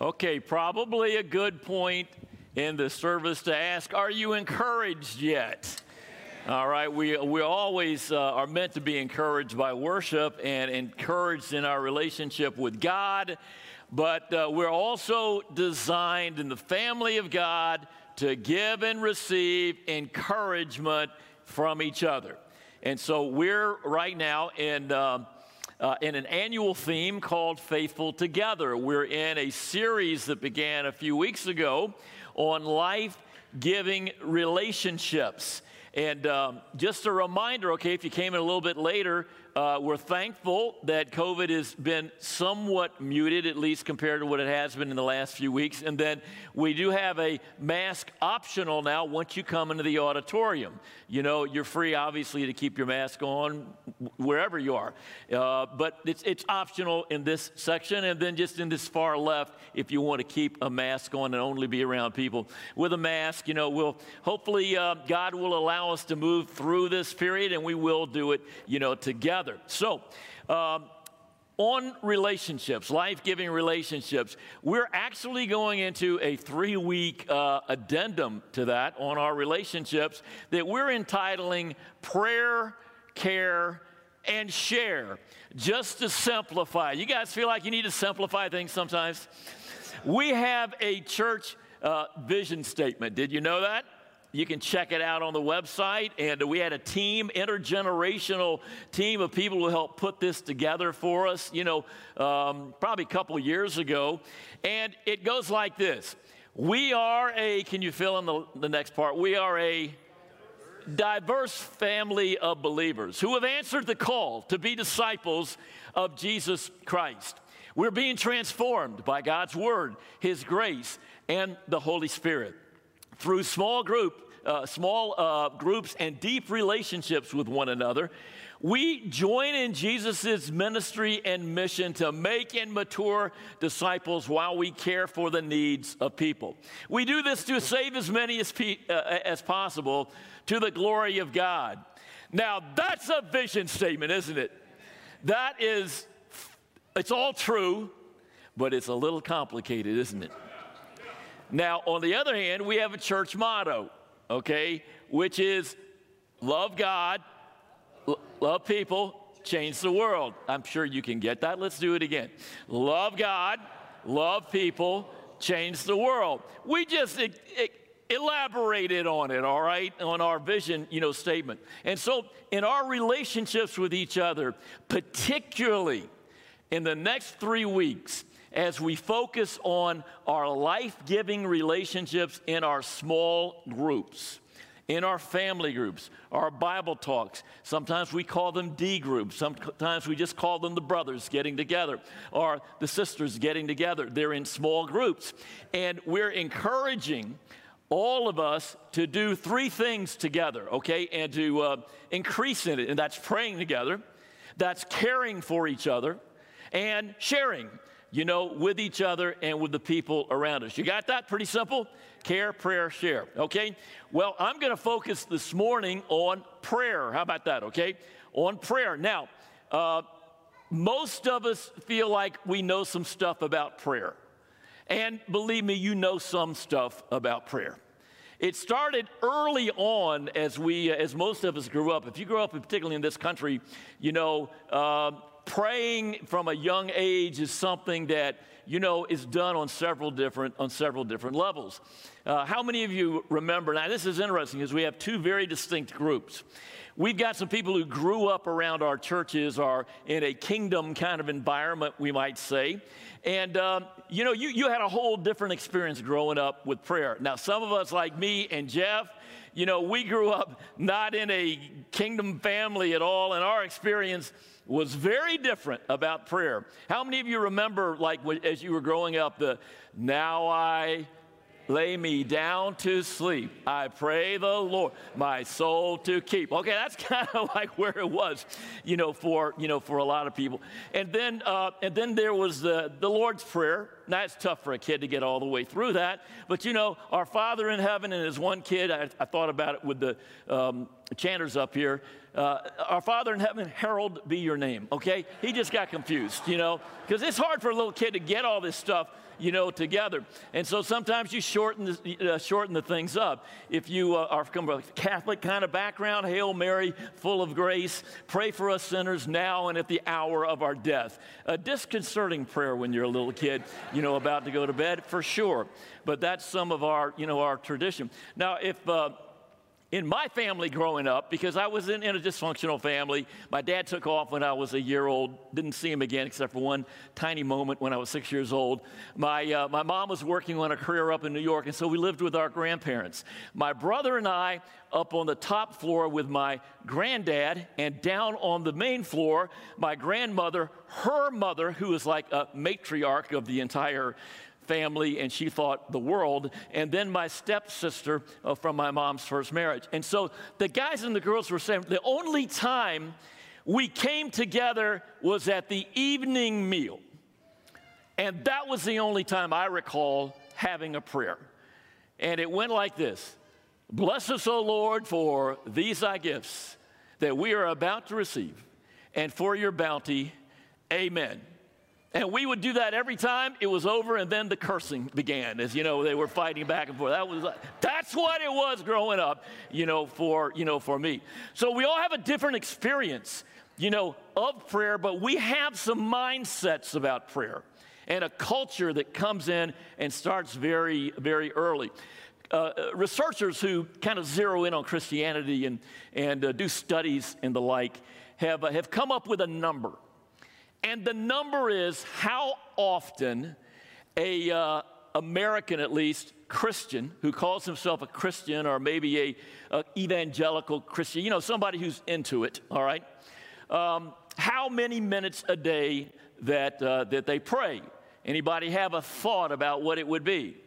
Okay, probably a good point in the service to ask, are you encouraged yet? All right, we always are meant to be encouraged by worship and encouraged in our relationship with God, but we're also designed in the family of God to give and receive encouragement from each other. And so we're right now in an annual theme called Faithful Together. We're in a series that began a few weeks ago on life-giving relationships. And just a reminder, okay, if you came in a little bit later, we're thankful that COVID has been somewhat muted, at least compared to what it has been in the last few weeks. And then we do have a mask optional now once you come into the auditorium. You know, you're free, obviously, to keep your mask on wherever you are. But it's optional in this section. And then just in this far left, if you want to keep a mask on and only be around people with a mask, you know, we'll hopefully God will allow us to move through this period, and we will do it, you know, together. So, on relationships, life-giving relationships, we're actually going into a 3-week addendum to that on our relationships that we're entitling Prayer, Care, and Share, just to simplify. You guys feel like you need to simplify things sometimes? We have a church vision statement. Did you know that? You can check it out on the website, and we had a team, intergenerational team of people who helped put this together for us, you know, probably a couple years ago, and it goes like this. We are can you fill in the next part? We are a diverse family of believers who have answered the call to be disciples of Jesus Christ. We're being transformed by God's Word, His grace, and the Holy Spirit. Through small groups and deep relationships with one another, we join in Jesus' ministry and mission to make and mature disciples while we care for the needs of people. We do this to save as many as possible to the glory of God. Now, that's a vision statement, isn't it? It's all true, but it's a little complicated, isn't it? Now, on the other hand, we have a church motto, okay, which is love God, love people, change the world. I'm sure you can get that. Let's do it again. Love God, love people, change the world. We just elaborated on it, all right, on our vision, you know, statement. And so in our relationships with each other, particularly in the next 3 weeks, as we focus on our life-giving relationships in our small groups, in our family groups, our Bible talks. Sometimes we call them D groups. Sometimes we just call them the brothers getting together or the sisters getting together. They're in small groups. And we're encouraging all of us to do 3 things together, okay, and to increase in it. And that's praying together, that's caring for each other, and sharing, you know, with each other and with the people around us. You got that? Pretty simple. Care, prayer, share. Okay? Well, I'm going to focus this morning on prayer. How about that? Okay? On prayer. Now, most of us feel like we know some stuff about prayer. And believe me, you know some stuff about prayer. It started early on as most of us grew up. If you grew up, particularly in this country, you know, praying from a young age is something that, you know, is done on several different levels. How many of you remember, now this is interesting because we have 2 very distinct groups. We've got some people who grew up around our churches or in a kingdom kind of environment, we might say. And, you know, you had a whole different experience growing up with prayer. Now, some of us like me and Jeff, you know, we grew up not in a kingdom family at all, and our experience was very different about prayer. How many of you remember, like, as you were growing up, now I lay me down to sleep, I pray the Lord my soul to keep. Okay, that's kind of like where it was, for a lot of people. And then there was the Lord's Prayer, Now, it's tough for a kid to get all the way through that. But, you know, our Father in heaven and his one kid, I thought about it with the chanters up here. Our Father in heaven, Harold be your name, okay? He just got confused, you know, because it's hard for a little kid to get all this stuff, you know, together. And so sometimes you shorten the things up. If you are from a Catholic kind of background, Hail Mary, full of grace, pray for us sinners now and at the hour of our death. A disconcerting prayer when you're a little kid, you know, about to go to bed, for sure. But that's some of our, you know, our tradition. Now, if in my family growing up, because I was in a dysfunctional family, my dad took off when I was a year old, didn't see him again except for one tiny moment when I was 6 years old. My mom was working on a career up in New York, and so we lived with our grandparents. My brother and I up on the top floor with my granddad, and down on the main floor, my grandmother, her mother, who was like a matriarch of the entire family, and she thought the world, and then my stepsister from my mom's first marriage. And so the guys and the girls were saying the only time we came together was at the evening meal. And that was the only time I recall having a prayer. And it went like this: bless us, O Lord, for these thy gifts that we are about to receive, and for your bounty, amen. And we would do that every time it was over, and then the cursing began, as you know, they were fighting back and forth. That's what it was growing up, for me. So we all have a different experience, of prayer, but we have some mindsets about prayer and a culture that comes in and starts very, very early. Researchers who kind of zero in on Christianity and do studies and the like have come up with a number. And the number is how often a American, at least, Christian, who calls himself a Christian or maybe a evangelical Christian, somebody who's into it, all right, how many minutes a day that they pray. Anybody have a thought about what it would be?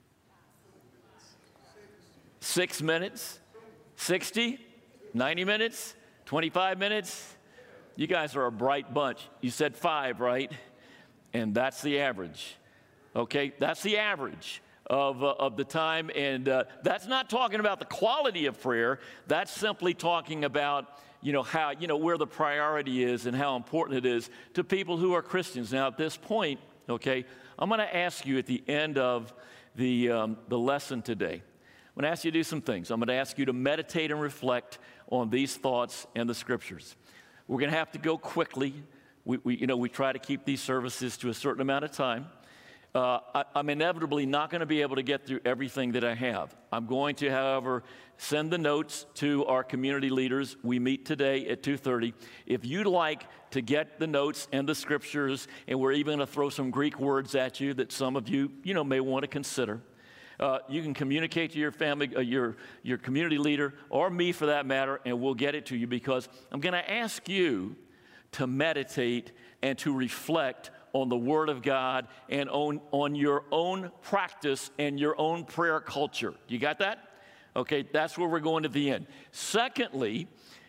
6 minutes? 60? 90 minutes? 25 minutes? You guys are a bright bunch. You said 5, right? And that's the average. Okay, that's the average of the time. And that's not talking about the quality of prayer. That's simply talking about, how, where the priority is and how important it is to people who are Christians. Now, at this point, okay, I'm going to ask you at the end of the lesson today, I'm going to ask you to do some things. I'm going to ask you to meditate and reflect on these thoughts and the scriptures. We're going to have to go quickly. We try to keep these services to a certain amount of time. I'm inevitably not going to be able to get through everything that I have. I'm going to, however, send the notes to our community leaders. We meet today at 2:30. If you'd like to get the notes and the scriptures, and we're even going to throw some Greek words at you that some of you, may want to consider. You can communicate to your family, your community leader, or me for that matter, and we'll get it to you, because I'm going to ask you to meditate and to reflect on the Word of God and on your own practice and your own prayer culture. You got that? Okay, that's where we're going at the end. Secondly,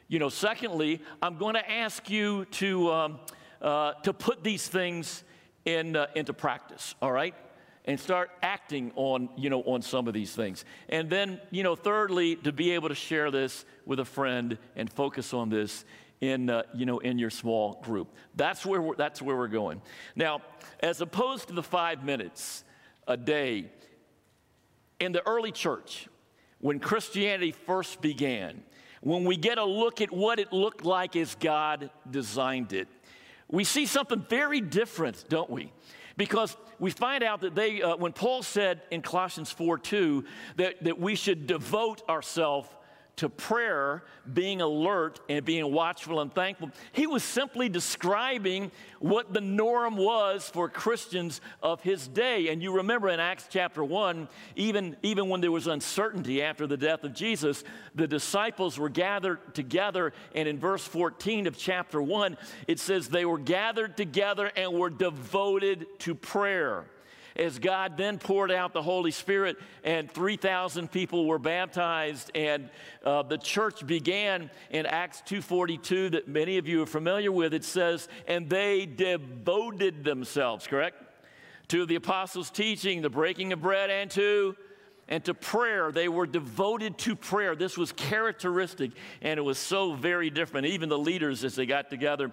I'm going to ask you to put these things into practice, all right? And start acting on some of these things. And then, thirdly, to be able to share this with a friend and focus on this in your small group. That's where we're going. Now, as opposed to the 5 minutes a day, in the early church, when Christianity first began, when we get a look at what it looked like as God designed it, we see something very different, don't we? Because we find out that when Paul said in Colossians 4:2 that we should devote ourselves to prayer, being alert and being watchful and thankful, he was simply describing what the norm was for Christians of his day. And you remember in Acts chapter 1, even when there was uncertainty after the death of Jesus, the disciples were gathered together, and in verse 14 of chapter 1, it says they were gathered together and were devoted to prayer. As God then poured out the Holy Spirit, and 3,000 people were baptized, and the church began in Acts 2:42 that many of you are familiar with. It says, and they devoted themselves, correct? to the apostles' teaching, the breaking of bread, and to prayer. They were devoted to prayer. This was characteristic, and it was so very different. Even the leaders, as they got together,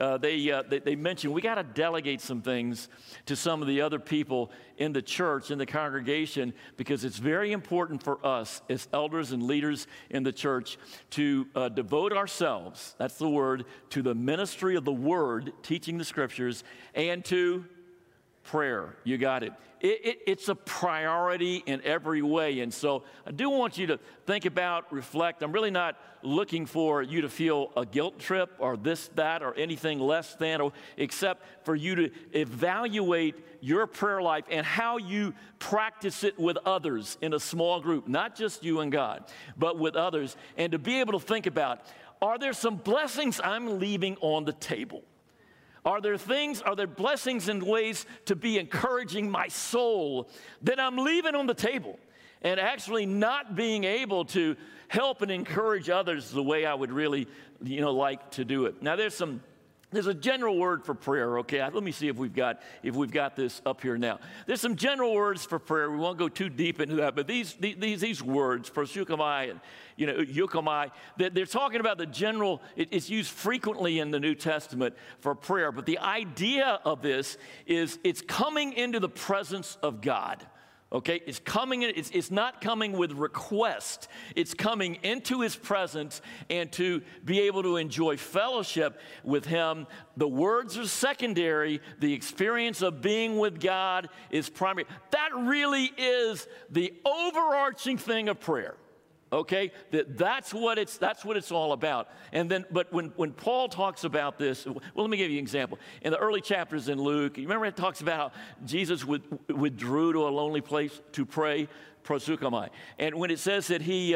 they mentioned, we got to delegate some things to some of the other people in the church, in the congregation, because it's very important for us as elders and leaders in the church to devote ourselves, that's the word, to the ministry of the word, teaching the scriptures, and to prayer. You got it. It's a priority in every way. And so I do want you to think about, reflect. I'm really not looking for you to feel a guilt trip or this, that, or anything less than, or except for you to evaluate your prayer life and how you practice it with others in a small group, not just you and God, but with others, and to be able to think about, are there some blessings I'm leaving on the table? Are there blessings and ways to be encouraging my soul that I'm leaving on the table and actually not being able to help and encourage others the way I would really, like to do it? Now, there's a general word for prayer, okay? Let me see if we've got this up here now. There's some general words for prayer. We won't go too deep into that, but these words, proseuchomai and euchomai, they're talking about the general. It's used frequently in the New Testament for prayer, but the idea of this is it's coming into the presence of God. Okay, it's coming in, it's not coming with request. It's coming into his presence and to be able to enjoy fellowship with him. The words are secondary. The experience of being with God is primary. That really is the overarching thing of prayer. Okay, that's what it's all about. And then, but when Paul talks about this, well, let me give you an example. In the early chapters in Luke, you remember it talks about how Jesus withdrew to a lonely place to pray, proseuchomai. And when it says that he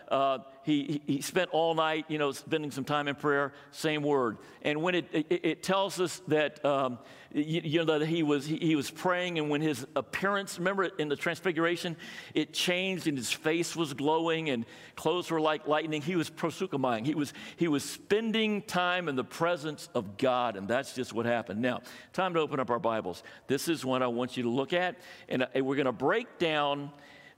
spent all night, spending some time in prayer, same word. And when it tells us that that he was praying, and when his appearance, remember in the Transfiguration, it changed and his face was glowing and clothes were like lightning. He was proseuchomai. He was spending time in the presence of God, and that's just what happened. Now, time to open up our Bibles. This is what I want you to look at, and we're going to break down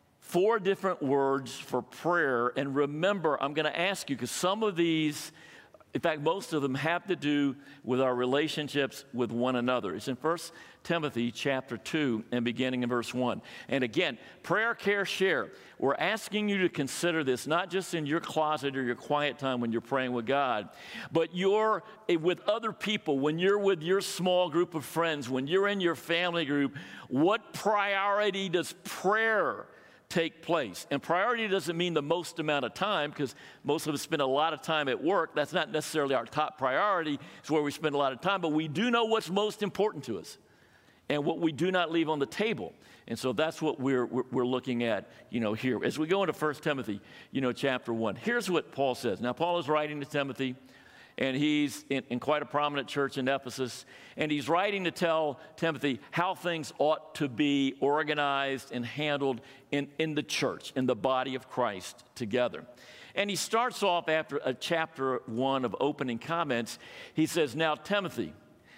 4 different words for prayer. And remember, I'm going to ask you, because some of these, in fact, most of them have to do with our relationships with one another. It's in 1 Timothy chapter 2 and beginning in verse 1. And again, prayer, care, share. We're asking you to consider this, not just in your closet or your quiet time when you're praying with God, but you're with other people, when you're with your small group of friends, when you're in your family group. What priority does prayer take place? And priority doesn't mean the most amount of time, because most of us spend a lot of time at work. That's not necessarily our top priority. It's where we spend a lot of time, but we do know what's most important to us and what we do not leave on the table. And so that's what we're looking at, here. As we go into 1 Timothy, chapter 1, here's what Paul says. Now, Paul is writing to Timothy, and he's in quite a prominent church in Ephesus, and he's writing to tell Timothy how things ought to be organized and handled in the church, in the body of Christ together. And he starts off after a chapter 1 of opening comments. He says, now, Timothy,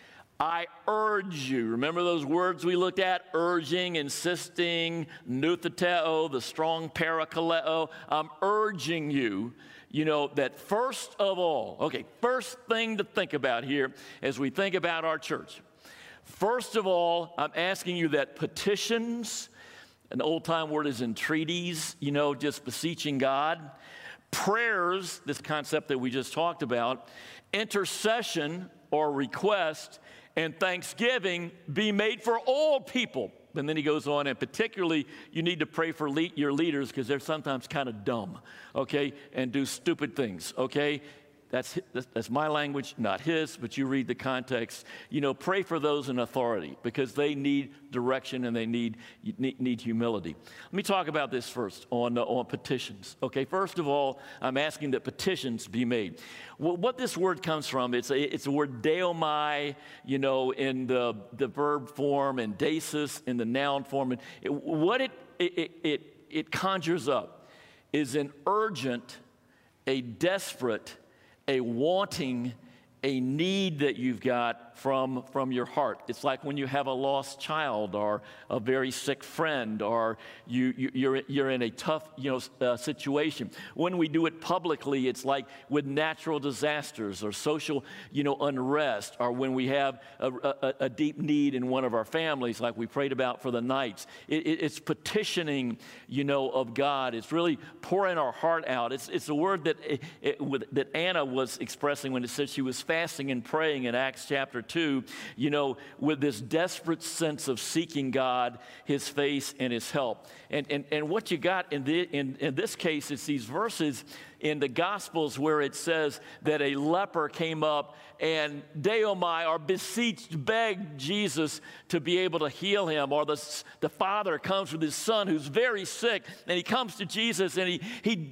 I urge you. Remember those words we looked at? Urging, insisting, noutheteo, the strong parakaleo. I'm urging you, that first of all, first thing to think about here as we think about our church. First of all, I'm asking you that petitions, an old-time word is entreaties, just beseeching God, prayers, this concept that we just talked about, intercession or request, and thanksgiving be made for all people. And then he goes on, and particularly you need to pray for your leaders, because they're sometimes kind of dumb, and do stupid things, That's my language, not his, but you read the context. Pray for those in authority, because they need direction and they need humility. Let me talk about this first on petitions. First of all, I'm asking that petitions be made. Well, what this word comes from, it's a word deomai, in the verb form, and desis in the noun form. And what it conjures up is an urgent, a desperate, a wanting, a need that you've got from your heart. It's like when you have a lost child or a very sick friend, or you're in a tough situation. When we do it publicly, it's like with natural disasters or social unrest, or when we have a deep need in one of our families, like we prayed about for the Knights. It's petitioning of God. It's really pouring our heart out. It's a word that Anna was expressing when it said she was fasting and praying in Acts chapter 2, with this desperate sense of seeking God, His face, and His help. And what you got in this case is these verses in the Gospels where it says that a leper came up and deomai, or beseeched, begged Jesus to be able to heal him. Or the father comes with his son who's very sick, and he comes to Jesus and he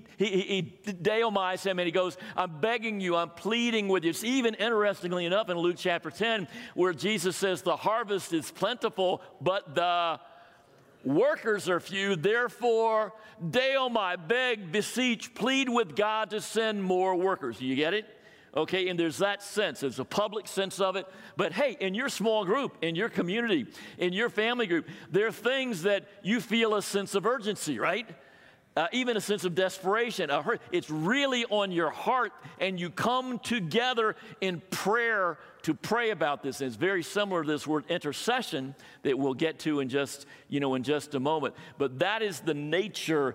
deomais him, and he goes, I'm begging you, I'm pleading with you. It's even interestingly enough in Luke chapter 10 where Jesus says the harvest is plentiful, but the workers are few. Therefore, deomai, beg, beseech, plead with God to send more workers. You get it? Okay, and there's that sense. There's a public sense of it. But hey, in your small group, in your community, in your family group, there are things that you feel a sense of urgency, right? Even a sense of desperation. It's really on your heart, and you come together in prayer to pray about this. And it's very similar to this word intercession that we'll get to in just a moment. But that is the nature,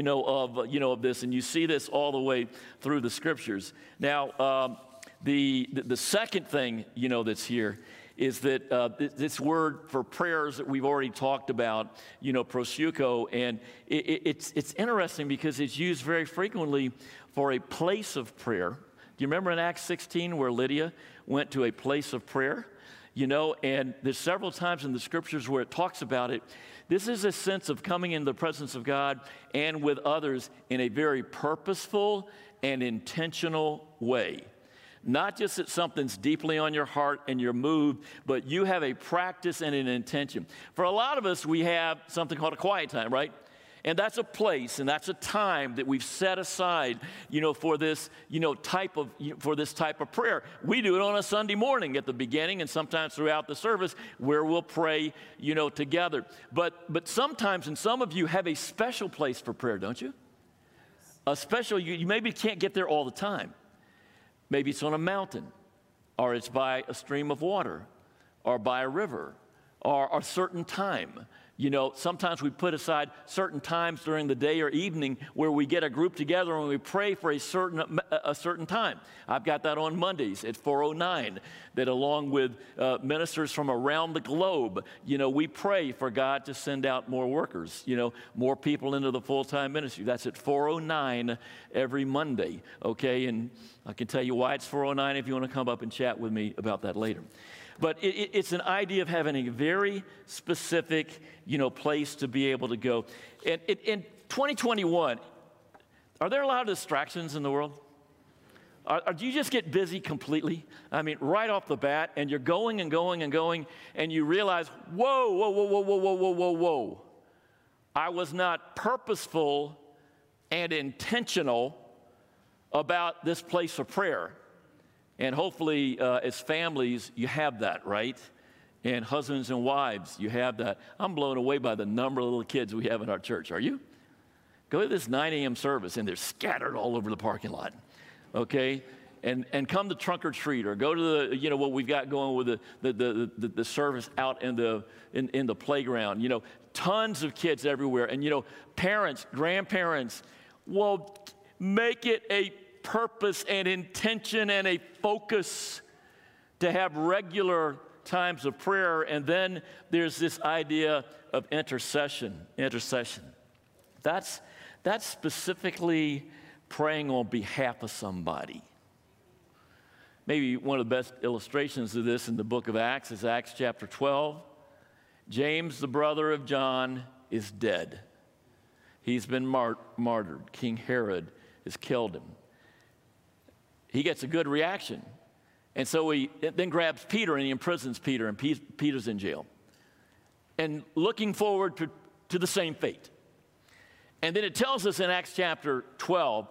of this, and you see this all the way through the Scriptures. Now, the second thing, that's here is that this word for prayers that we've already talked about, proseucho, and it's interesting because it's used very frequently for a place of prayer. Do you remember in Acts 16 where Lydia went to a place of prayer? And there's several times in the Scriptures where it talks about it. This is a sense of coming into the presence of God and with others in a very purposeful and intentional way. Not just that something's deeply on your heart and you're moved, but you have a practice and an intention. For a lot of us, we have something called a quiet time, right? And that's a place and that's a time that we've set aside, for this, type of prayer. We do it on a Sunday morning at the beginning and sometimes throughout the service where we'll pray, together. But sometimes, and some of you have a special place for prayer, don't you? A special, you maybe can't get there all the time. Maybe it's on a mountain, or it's by a stream of water, or by a river, or a certain time. Sometimes we put aside certain times during the day or evening where we get a group together and we pray for a certain time. I've got that on Mondays at 4:09, that along with ministers from around the globe, we pray for God to send out more workers, more people into the full-time ministry. That's at 4:09 every Monday, okay? And I can tell you why it's 4:09 if you want to come up and chat with me about that later. But it's an idea of having a very specific, place to be able to go. And in 2021, are there a lot of distractions in the world? Do you just get busy completely? I mean, right off the bat, and you're going and going and going, and you realize, whoa. I was not purposeful and intentional about this place of prayer. And hopefully, as families, you have that, right? And husbands and wives, you have that. I'm blown away by the number of little kids we have in our church. Are you? Go to this 9 a.m. service, and they're scattered all over the parking lot, okay? And come to trunk or treat, or go to the, what we've got going with the service out in the playground. Tons of kids everywhere. And, parents, grandparents, well, make it a purpose and intention and a focus to have regular times of prayer. And then there's this idea of intercession. That's specifically praying on behalf of somebody. Maybe one of the best illustrations of this in the book of Acts is Acts chapter 12. James, the brother of John, is dead. He's been martyred. King Herod has killed him. He gets a good reaction. And so he then grabs Peter and he imprisons Peter, and Peter's in jail. And looking forward to the same fate. And then it tells us in Acts chapter 12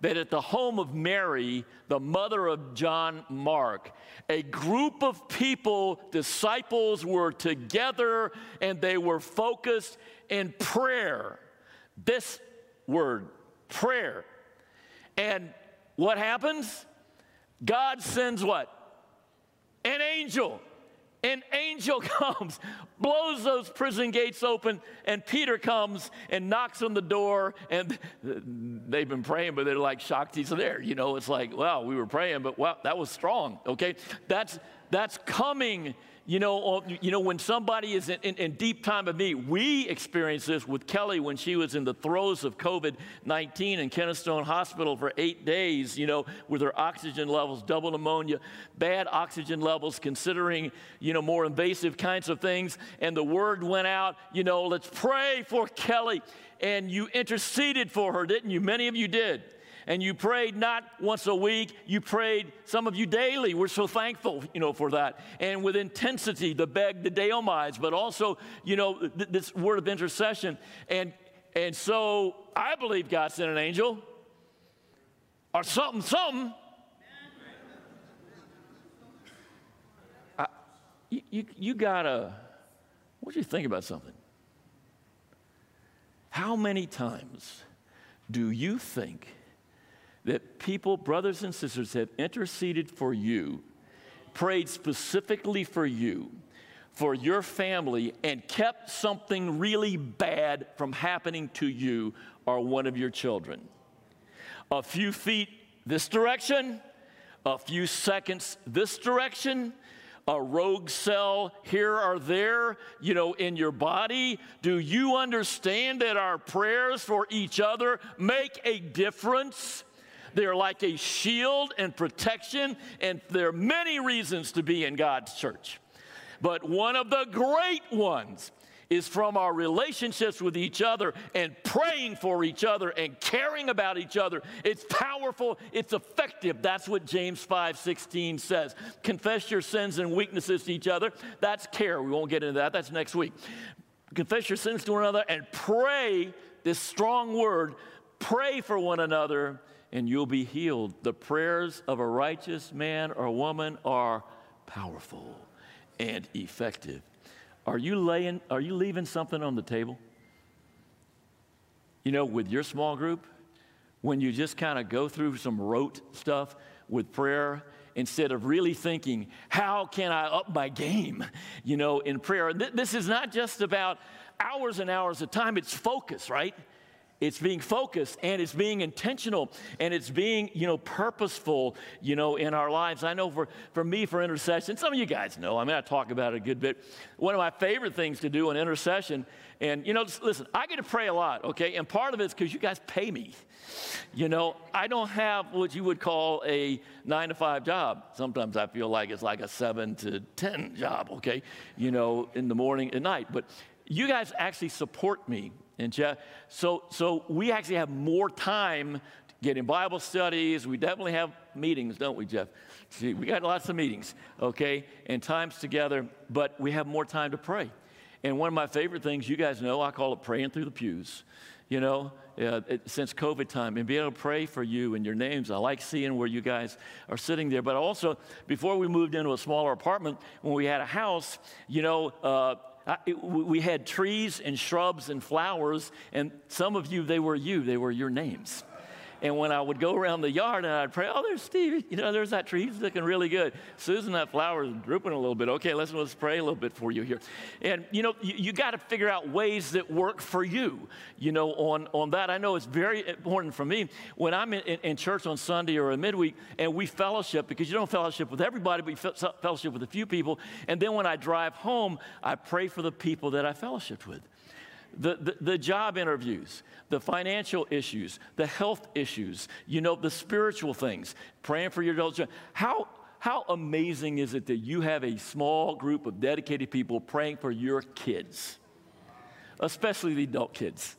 that at the home of Mary, the mother of John Mark, a group of people, disciples, were together and they were focused in prayer. This word, prayer. And what happens? God sends what? An angel. An angel comes, blows those prison gates open, and Peter comes and knocks on the door, and they've been praying, but they're like shocked he's there. You know, it's like, wow, we were praying, but wow, that was strong, okay? That's coming. You know, when somebody is in deep time of need. We experienced this with Kelly when she was in the throes of COVID-19 in Kennestone Hospital for 8 days, you know, with her oxygen levels, double pneumonia, bad oxygen levels, considering, you know, more invasive kinds of things. And the word went out, you know, let's pray for Kelly. And you interceded for her, didn't you? Many of you did. And you prayed not once a week, you prayed, some of you daily. We're so thankful, you know, for that. And with intensity, the beg, the deomides, but also, you know, this word of intercession. And so I believe God sent an angel or something. You gotta, what do you think about something? How many times do you think that people, brothers and sisters, have interceded for you, prayed specifically for you, for your family, and kept something really bad from happening to you or one of your children? A few feet this direction, a few seconds this direction, a rogue cell here or there, you know, in your body. Do you understand that our prayers for each other make a difference? They're like a shield and protection, and there are many reasons to be in God's church. But one of the great ones is from our relationships with each other and praying for each other and caring about each other. It's powerful, it's effective. That's what James 5:16 says. Confess your sins and weaknesses to each other. That's care. We won't get into that. That's next week. Confess your sins to one another and pray, this strong word, pray for one another, and you'll be healed. The prayers of a righteous man or woman are powerful and effective. Are you leaving something on the table? You know, with your small group, when you just kind of go through some rote stuff with prayer, instead of really thinking, how can I up my game, you know, in prayer? This is not just about hours and hours of time, it's focus, right? It's being focused, and it's being intentional, and it's being, you know, purposeful, you know, in our lives. I know for me, for intercession, some of you guys know, I mean, I talk about it a good bit. One of my favorite things to do in intercession, and, you know, listen, I get to pray a lot, okay? And part of it is because you guys pay me. You know, I don't have what you would call a 9-to-5 job. Sometimes I feel like it's like a 7 to 10 job, okay? You know, in the morning and night. But you guys actually support me. And Jeff, so we actually have more time getting Bible studies. We definitely have meetings, don't we, Jeff? See, we got lots of meetings, okay, and times together, but we have more time to pray. And one of my favorite things, you guys know, I call it praying through the pews. You know, since COVID time, and being able to pray for you and your names. I like seeing where you guys are sitting there. But also, before we moved into a smaller apartment, when we had a house, you know, we had trees and shrubs and flowers, and some of you, they were your names. And when I would go around the yard and I'd pray, oh, there's Steve, you know, there's that tree, he's looking really good. Susan, that flower is drooping a little bit. Okay, let's pray a little bit for you here. And, you know, you got to figure out ways that work for you, you know, on that. I know it's very important for me when I'm in church on Sunday or a midweek and we fellowship, because you don't fellowship with everybody, but you fellowship with a few people. And then when I drive home, I pray for the people that I fellowshiped with. The job interviews, the financial issues, the health issues, you know, the spiritual things, praying for your adults. How amazing is it that you have a small group of dedicated people praying for your kids, especially the adult kids?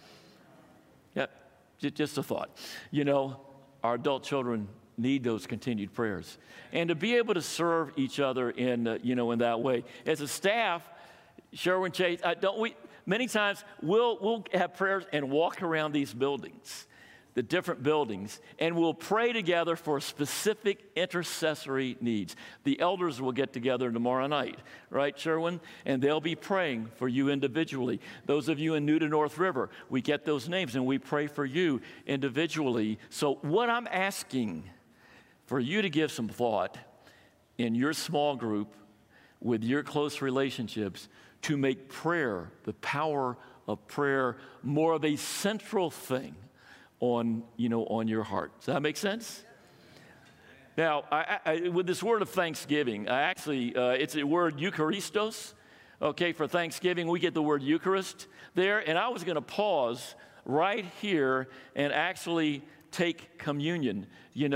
Yeah, just a thought. You know, our adult children need those continued prayers. And to be able to serve each other in, you know, in that way. As a staff, Sherwin Chase, many times we'll have prayers and walk around these buildings the different buildings, and we'll pray together for specific intercessory needs. The elders will get together tomorrow night, right, Sherwin? And they'll be praying for you individually. Those of you in New to North River, we get those names and we pray for you individually. So what I'm asking for you to give some thought in your small group with your close relationships to make prayer, the power of prayer, more of a central thing on your heart. Does that make sense? Now, with this word of thanksgiving, it's a word Eucharistos. Okay, for Thanksgiving, we get the word Eucharist there. And I was going to pause right here and actually take communion,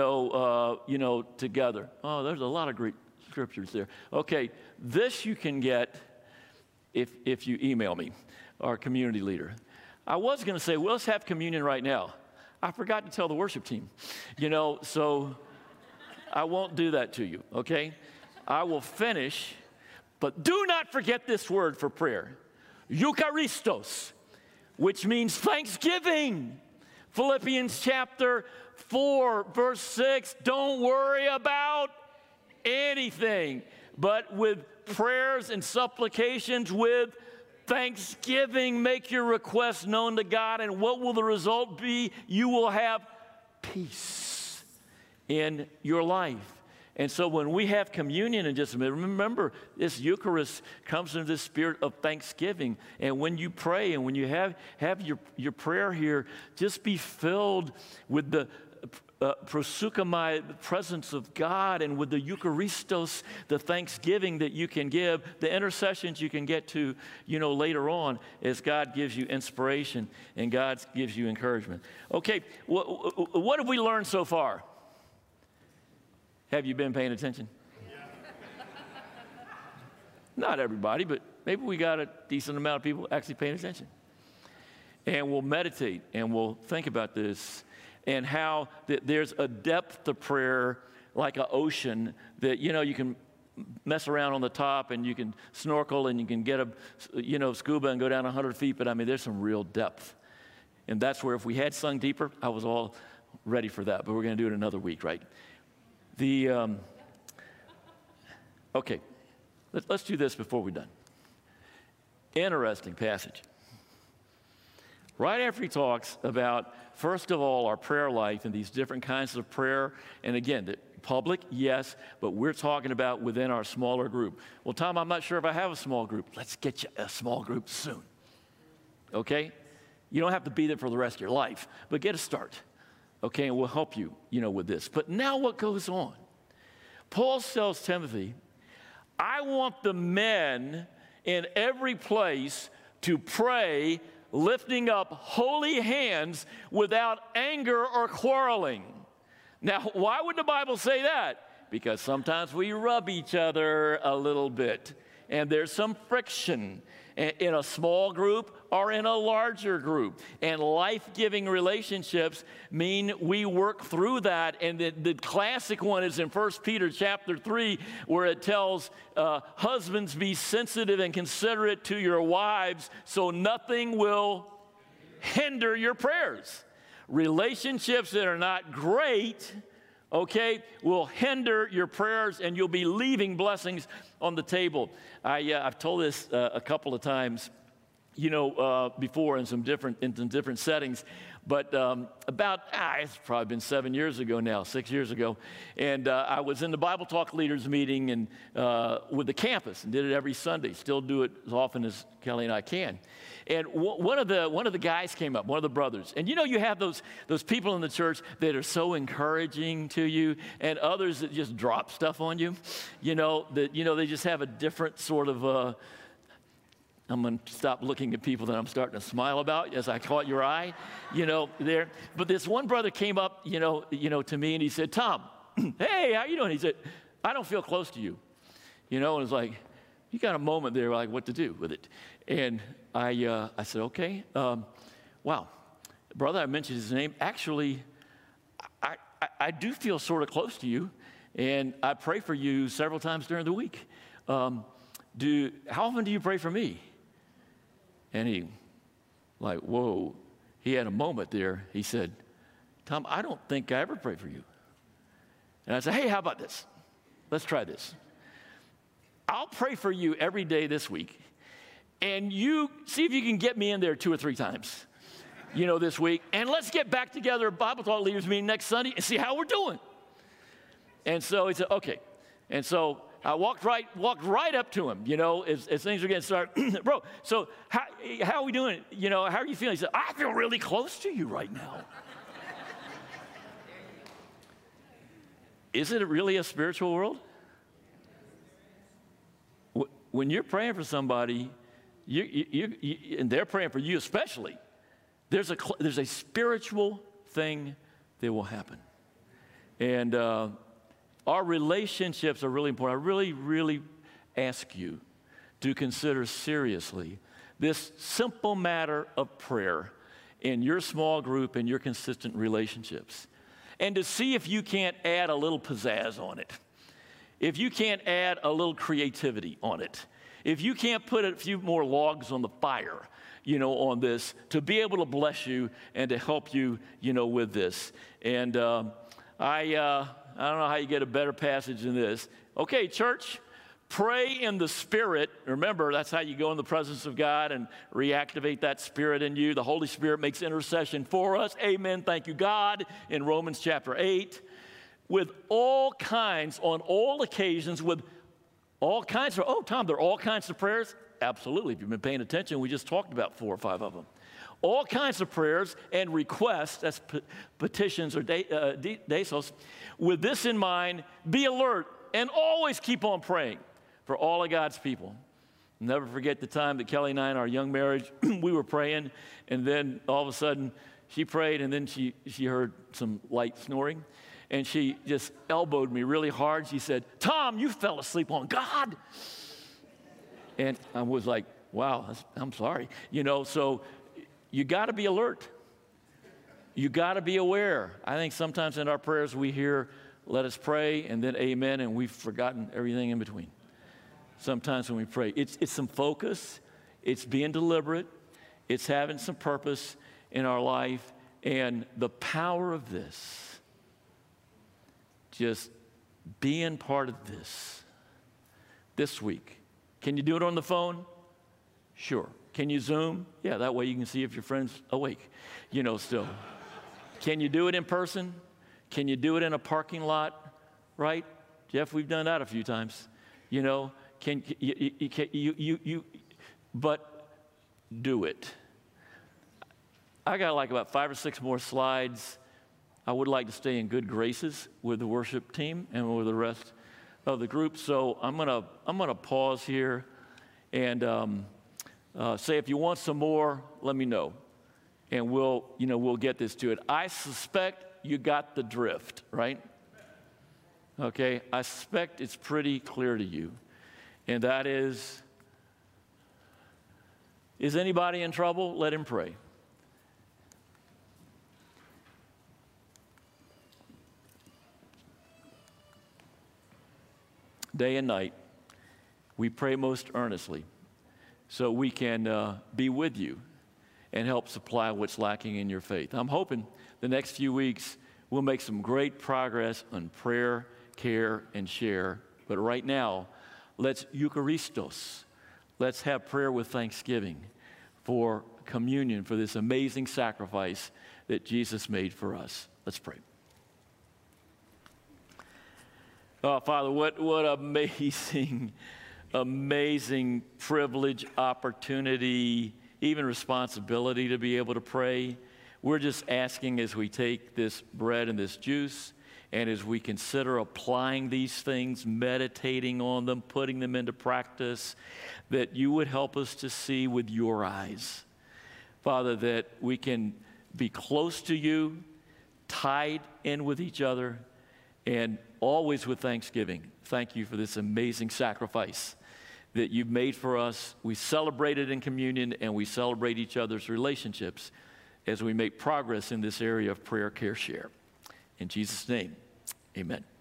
together. Oh, there's a lot of Greek scriptures there. Okay, this you can get if you email me, our community leader. I was going to say, well, let's have communion right now. I forgot to tell the worship team, so I won't do that to you, okay? I will finish, but do not forget this word for prayer, Eucharistos, which means thanksgiving. Philippians chapter 4, verse 6, don't worry about anything, but with prayers and supplications with thanksgiving, make your requests known to God, and what will the result be? You will have peace in your life. And so when we have communion in just a minute, remember, this Eucharist comes in this spirit of thanksgiving. And when you pray and when you have your prayer here, just be filled with the proseuchomai, the presence of God, and with the Eucharistos, the thanksgiving that you can give, the intercessions you can get to, later on as God gives you inspiration and God gives you encouragement. Okay, what have we learned so far? Have you been paying attention? Not everybody, but maybe we got a decent amount of people actually paying attention. And we'll meditate and we'll think about this, and how there's a depth to prayer like an ocean that, you can mess around on the top and you can snorkel and you can get scuba and go down 100 feet, but there's some real depth. And that's where if we had sung deeper, I was all ready for that, but we're going to do it another week, right? Okay, let's do this before we're done. Interesting passage. Right after he talks about, first of all, our prayer life and these different kinds of prayer, and again, the public, yes, but we're talking about within our smaller group. Well, Tom, I'm not sure if I have a small group. Let's get you a small group soon, okay? You don't have to be there for the rest of your life, but get a start, okay? And we'll help you, with this. But now what goes on? Paul tells Timothy, I want the men in every place to pray, lifting up holy hands without anger or quarreling. Now, why would the Bible say that? Because sometimes we rub each other a little bit, and there's some friction in a small group or in a larger group. And life-giving relationships mean we work through that. And the classic one is in 1 Peter chapter 3, where it tells husbands, be sensitive and considerate to your wives, so nothing will hinder your prayers. Relationships that are not great, okay, will hinder your prayers, and you'll be leaving blessings on the table. I've told this a couple of times, before in some different settings, but it's probably been 7 years ago now, 6 years ago, and I was in the Bible Talk Leaders meeting and with the campus, and did it every Sunday. Still do it as often as Kelly and I can. And one of the guys came up, one of the brothers, and you have those people in the church that are so encouraging to you, and others that just drop stuff on you, they just have a different sort of. I'm going to stop looking at people that I'm starting to smile about as I caught your eye, there. But this one brother came up, to me, and he said, Tom, hey, how you doing? He said, I don't feel close to you. And it's like, you got a moment there, like what to do with it. And I said, okay. Wow. Brother, I mentioned his name. Actually, I do feel sort of close to you, and I pray for you several times during the week. How often do you pray for me? And he, whoa, he had a moment there. He said, Tom, I don't think I ever prayed for you. And I said, hey, how about this? Let's try this. I'll pray for you every day this week, and you see if you can get me in there 2 or 3 times, this week. And let's get back together at Bible Talk Leaders Meeting next Sunday and see how we're doing. And so he said, okay. And so I walked right up to him, as things were getting started. Bro, so how are we doing? How are you feeling? He said, I feel really close to you right now. Isn't it really a spiritual world? When you're praying for somebody, and they're praying for you especially, there's a spiritual thing that will happen. And our relationships are really important. I really, really ask you to consider seriously this simple matter of prayer in your small group and your consistent relationships. And to see if you can't add a little pizzazz on it. If you can't add a little creativity on it. If you can't put a few more logs on the fire, on this, to be able to bless you and to help you, with this. And I don't know how you get a better passage than this. Okay, church, pray in the Spirit. Remember, that's how you go in the presence of God and reactivate that Spirit in you. The Holy Spirit makes intercession for us. Amen. Thank you, God, in Romans chapter 8. With all kinds, on all occasions, with all kinds of, Tom, there are all kinds of prayers? Absolutely. If you've been paying attention, we just talked about 4 or 5 of them. All kinds of prayers and requests, that's petitions or desos. With this in mind, be alert and always keep on praying for all of God's people. Never forget the time that Kelly and I, in our young marriage, we were praying, and then all of a sudden she prayed, and then she heard some light snoring, and she just elbowed me really hard. She said, Tom, you fell asleep on God. And I was like, wow, I'm sorry. So you got to be alert. You got to be aware. I think sometimes in our prayers we hear, let us pray, and then amen, and we've forgotten everything in between. Sometimes when we pray, it's some focus, it's being deliberate, it's having some purpose in our life, and the power of just being part of this week. Can you do it on the phone? Sure. Can you Zoom? Yeah, that way you can see if your friend's awake, still. Can you do it in person? Can you do it in a parking lot, right? Jeff, we've done that a few times. But do it. I got like about 5 or 6 more slides. I would like to stay in good graces with the worship team and with the rest of the group. So I'm gonna pause here and say if you want some more, let me know, and we'll get this to it. I suspect you got the drift, right? Okay, I suspect it's pretty clear to you, and that is anybody in trouble? Let him pray. Day and night, we pray most earnestly so we can be with you and help supply what's lacking in your faith. I'm hoping the next few weeks we'll make some great progress on prayer, care, and share. But right now, let's Eucharistos. Let's have prayer with thanksgiving for communion, for this amazing sacrifice that Jesus made for us. Let's pray. Oh, Father, what amazing, amazing privilege, opportunity, even responsibility to be able to pray. We're just asking as we take this bread and this juice, and as we consider applying these things, meditating on them, putting them into practice, that you would help us to see with your eyes. Father, that we can be close to you, tied in with each other, and always with thanksgiving. Thank you for this amazing sacrifice that you've made for us. We celebrate it in communion, and we celebrate each other's relationships as we make progress in this area of prayer, care, share. In Jesus' name, amen.